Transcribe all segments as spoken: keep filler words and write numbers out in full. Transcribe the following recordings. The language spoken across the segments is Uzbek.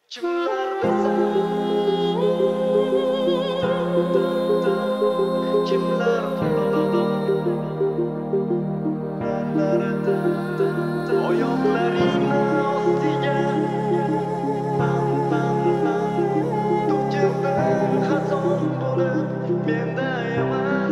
Kimlardasan? Kimlar oyoqlaringni ostiga pam pam pam to'kildim xazon bo'lib menda emas.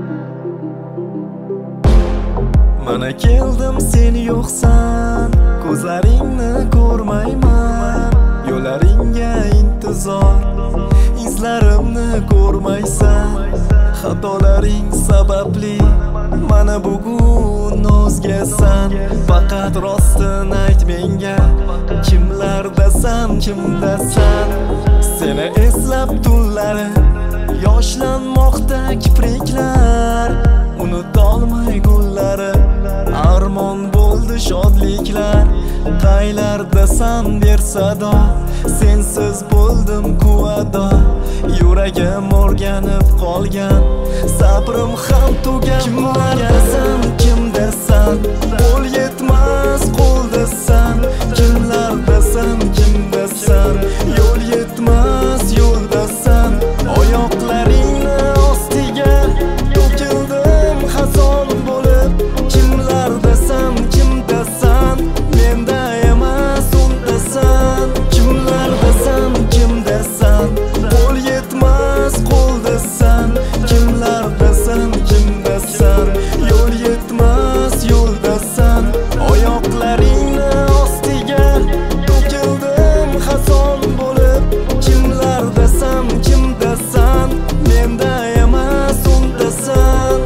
Mana keldim sen yo'qsan, ko'zlaringni ko'rmayman, yo'llaringga intizor, izlarimni ko'rmaysan. Xatolaring sababli mana bugun o'zgasan. Faqat rostini ayt menga, kimlardasan, kimdasan? Seni eslab tunlari yoshlanmoqda kipriklar, unutolmay kunlari armon bo'ldi shodliklar. Qaylardasan ber sado, sensiz bo'ldim kuvado. Yuragim o'rganib qolgan, sabrim ham tugan. Kimlardasan, kimdasan? Qo'l yetmas qo'ldasan. Kimlardasan, kimdasan? Yo'l yetmas yo'ldasan. Oyoqlaringni ostiga to'kildim xazon bo'lib. Kimlardasan, kimdasan? Menda emas undasan. Kimlardasan, kimdasan? Qo'l yetmas qo'ldasan. Kimlardasan, kimdasan? Yo'l yetmas yo'ldasan. Oyoqlaringni ostiga to'kildim xazon bo'lib. Kimlardasan, kimdasan? Menda emas undasan.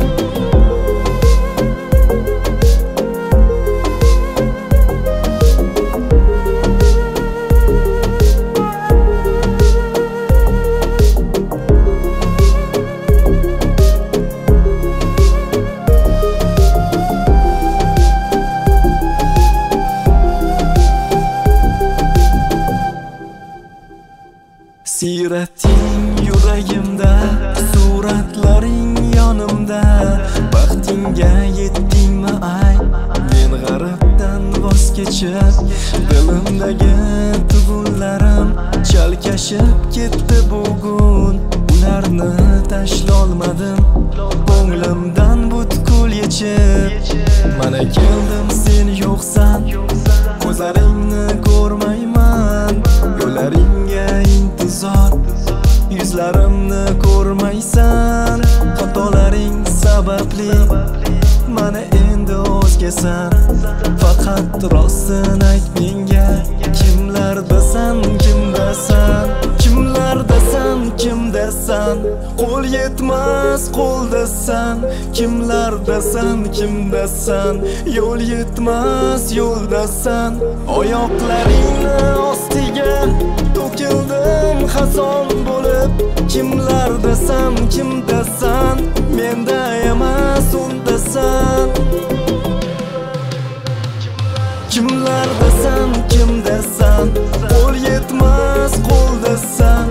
Sirating yuragimda, suratlaring yonimda. Baxtingga yetdingmi ay? Men g'aribdan voz kechib, dilimdagi tugunlarim chalkashib ketdi bugun. Ularni tashlolmadim, ko'nglimdan butkul yechib. Mana keldim sen yo'qsan, ko'zlaringni ko'rmayman, yo'llaringga intizor, yuzlarimni ko'rmaysan. Xatolaring sababli mana endi o'zgasan. Faqat rostini ayt menga, kimlardasan, kimdasan? Kimlardasan, kimdasan? Qo'l yetmas qo'ldasan. Kimlardasan, kimdasan? Yo'l yetmas yo'ldasan. Oyoqlaringni ostiga to'kildim xazon bo'lib. Kimlardasan, kimdasan? Menda emas undasan. Kimlardasan, kimdasan? Qo'l yetmas qo'ldasan.